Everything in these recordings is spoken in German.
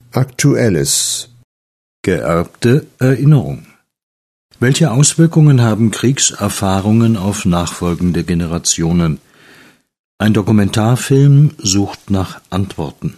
Aktuelles. Geerbte Erinnerung. Welche Auswirkungen haben Kriegserfahrungen auf nachfolgende Generationen? Ein Dokumentarfilm sucht nach Antworten.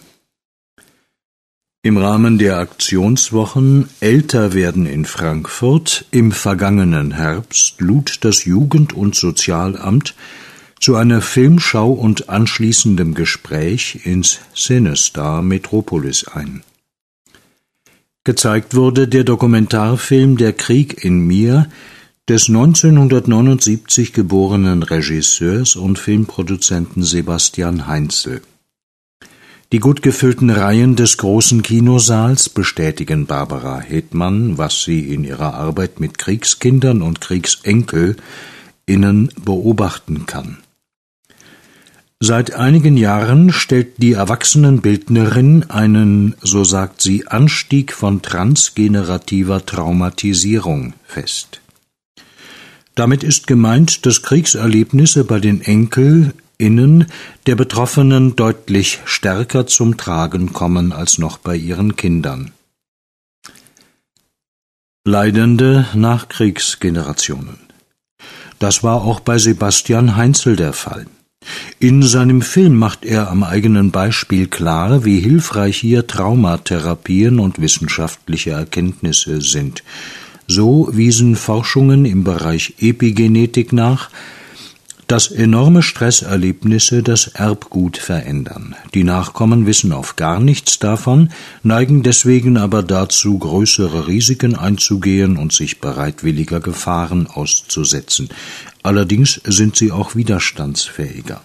Im Rahmen der Aktionswochen Älter werden in Frankfurt im vergangenen Herbst lud das Jugend- und Sozialamt zu einer Filmschau und anschließendem Gespräch ins Cinestar Metropolis ein. Gezeigt wurde der Dokumentarfilm Der Krieg in mir des 1979 geborenen Regisseurs und Filmproduzenten Sebastian Heinzel. Die gut gefüllten Reihen des großen Kinosaals bestätigen Barbara Hedmann, was sie in ihrer Arbeit mit Kriegskindern und KriegsenkelInnen beobachten kann. Seit einigen Jahren stellt die Erwachsenenbildnerin einen, so sagt sie, Anstieg von transgenerativer Traumatisierung fest. Damit ist gemeint, dass Kriegserlebnisse bei den EnkelInnen der Betroffenen deutlich stärker zum Tragen kommen als noch bei ihren Kindern. Leidende Nachkriegsgenerationen. Das war auch bei Sebastian Heinzel der Fall. In seinem Film macht er am eigenen Beispiel klar, wie hilfreich hier Traumatherapien und wissenschaftliche Erkenntnisse sind. So wiesen Forschungen im Bereich Epigenetik nach, dass enorme Stresserlebnisse das Erbgut verändern. Die Nachkommen wissen oft gar nichts davon, neigen deswegen aber dazu, größere Risiken einzugehen und sich bereitwilliger Gefahren auszusetzen. Allerdings sind sie auch widerstandsfähiger.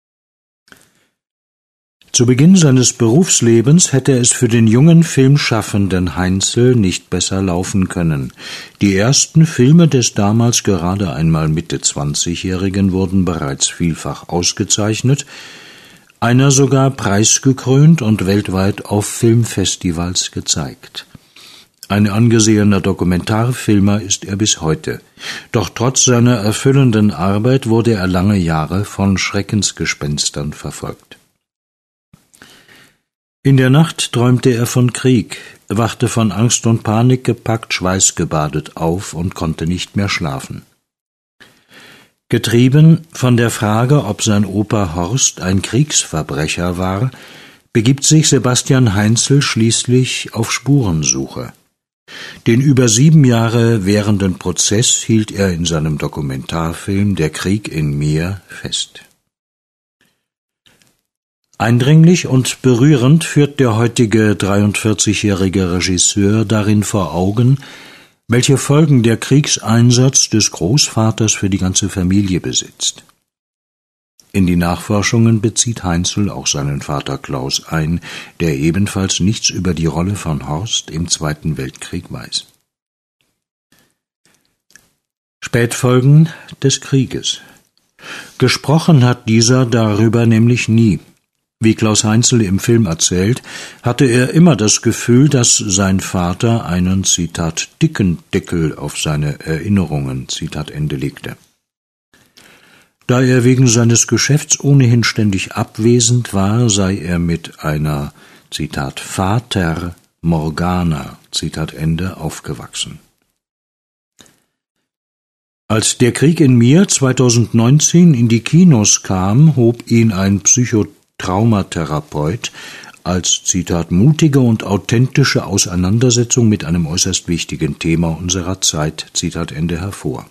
Zu Beginn seines Berufslebens hätte es für den jungen Filmschaffenden Heinzel nicht besser laufen können. Die ersten Filme des damals gerade einmal Mitte-20-Jährigen wurden bereits vielfach ausgezeichnet, einer sogar preisgekrönt und weltweit auf Filmfestivals gezeigt. Ein angesehener Dokumentarfilmer ist er bis heute. Doch trotz seiner erfüllenden Arbeit wurde er lange Jahre von Schreckensgespenstern verfolgt. In der Nacht träumte er von Krieg, wachte von Angst und Panik gepackt, schweißgebadet auf und konnte nicht mehr schlafen. Getrieben von der Frage, ob sein Opa Horst ein Kriegsverbrecher war, begibt sich Sebastian Heinzel schließlich auf Spurensuche. Den über 7 Jahre währenden Prozess hielt er in seinem Dokumentarfilm Der Krieg in mir fest. Eindringlich und berührend führt der heutige 43-jährige Regisseur darin vor Augen, welche Folgen der Kriegseinsatz des Großvaters für die ganze Familie besitzt. In die Nachforschungen bezieht Heinzel auch seinen Vater Klaus ein, der ebenfalls nichts über die Rolle von Horst im Zweiten Weltkrieg weiß. Spätfolgen des Krieges. Gesprochen hat dieser darüber nämlich nie. Wie Klaus Heinzel im Film erzählt, hatte er immer das Gefühl, dass sein Vater einen, Zitat, dicken Deckel auf seine Erinnerungen, Zitat Ende, legte. Da er wegen seines Geschäfts ohnehin ständig abwesend war, sei er mit einer, Zitat, Vater Morgana, Zitat Ende, aufgewachsen. Als Der Krieg in mir 2019 in die Kinos kam, hob ihn ein Psychotraumatherapeut als, Zitat, mutige und authentische Auseinandersetzung mit einem äußerst wichtigen Thema unserer Zeit, Zitat Ende, hervor.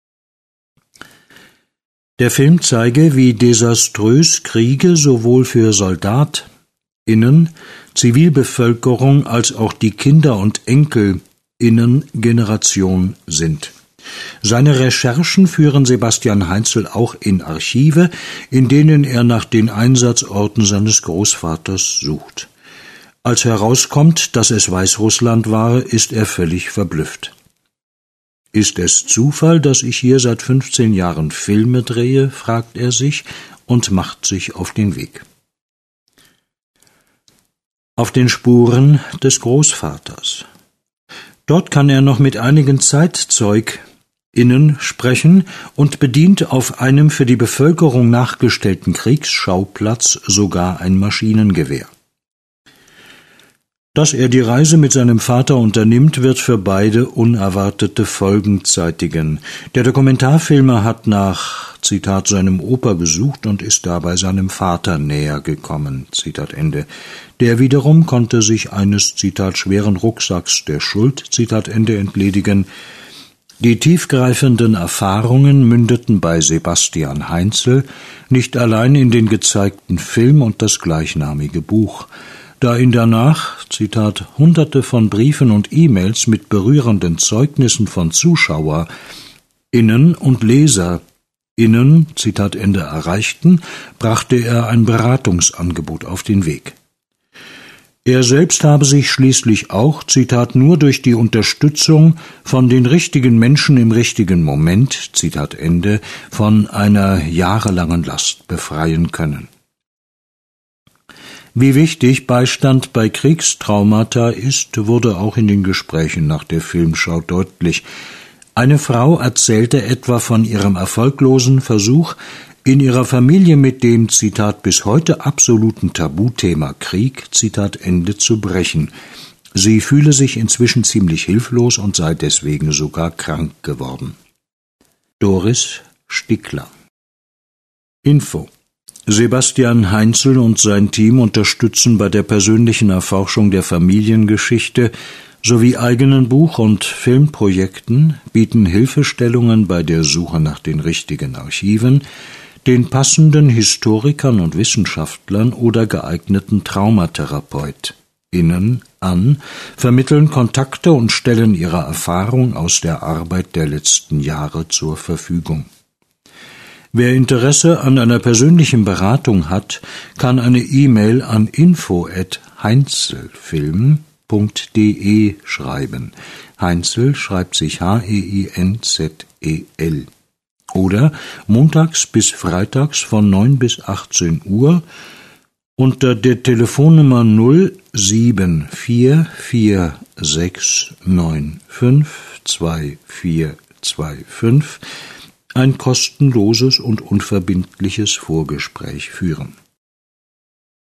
Der Film zeige, wie desaströs Kriege sowohl für SoldatInnen, Zivilbevölkerung als auch die Kinder- und EnkelInnen-Generation sind. Seine Recherchen führen Sebastian Heinzel auch in Archive, in denen er nach den Einsatzorten seines Großvaters sucht. Als herauskommt, dass es Weißrussland war, ist er völlig verblüfft. Ist es Zufall, dass ich hier seit 15 Jahren Filme drehe, fragt er sich und macht sich auf den Weg. Auf den Spuren des Großvaters. Dort kann er noch mit einigen ZeitzeugInnen sprechen und bedient auf einem für die Bevölkerung nachgestellten Kriegsschauplatz sogar ein Maschinengewehr. Dass er die Reise mit seinem Vater unternimmt, wird für beide unerwartete Folgen zeitigen. Der Dokumentarfilmer hat nach, Zitat, seinem Opa gesucht und ist dabei seinem Vater näher gekommen, Zitat Ende. Der wiederum konnte sich eines, Zitat, schweren Rucksacks der Schuld, Zitat Ende, entledigen. Die tiefgreifenden Erfahrungen mündeten bei Sebastian Heinzel nicht allein in den gezeigten Film und das gleichnamige Buch. Da ihn danach, Zitat, Hunderte von Briefen und E-Mails mit berührenden Zeugnissen von ZuschauerInnen und LeserInnen, Zitat Ende, erreichten, brachte er ein Beratungsangebot auf den Weg. Er selbst habe sich schließlich auch, Zitat, nur durch die Unterstützung von den richtigen Menschen im richtigen Moment, Zitat Ende, von einer jahrelangen Last befreien können. Wie wichtig Beistand bei Kriegstraumata ist, wurde auch in den Gesprächen nach der Filmschau deutlich. Eine Frau erzählte etwa von ihrem erfolglosen Versuch, in ihrer Familie mit dem, Zitat, bis heute absoluten Tabuthema Krieg, Zitat Ende, zu brechen. Sie fühle sich inzwischen ziemlich hilflos und sei deswegen sogar krank geworden. Doris Stickler. Info: Sebastian Heinzel und sein Team unterstützen bei der persönlichen Erforschung der Familiengeschichte sowie eigenen Buch- und Filmprojekten, bieten Hilfestellungen bei der Suche nach den richtigen Archiven, den passenden Historikern und Wissenschaftlern oder geeigneten TraumatherapeutInnen an, vermitteln Kontakte und stellen ihre Erfahrung aus der Arbeit der letzten Jahre zur Verfügung. Wer Interesse an einer persönlichen Beratung hat, kann eine E-Mail an info@heinzelfilm.de schreiben. Heinzel schreibt sich Heinzel. Oder montags bis freitags von 9 bis 18 Uhr unter der Telefonnummer 07446952425 ein kostenloses und unverbindliches Vorgespräch führen.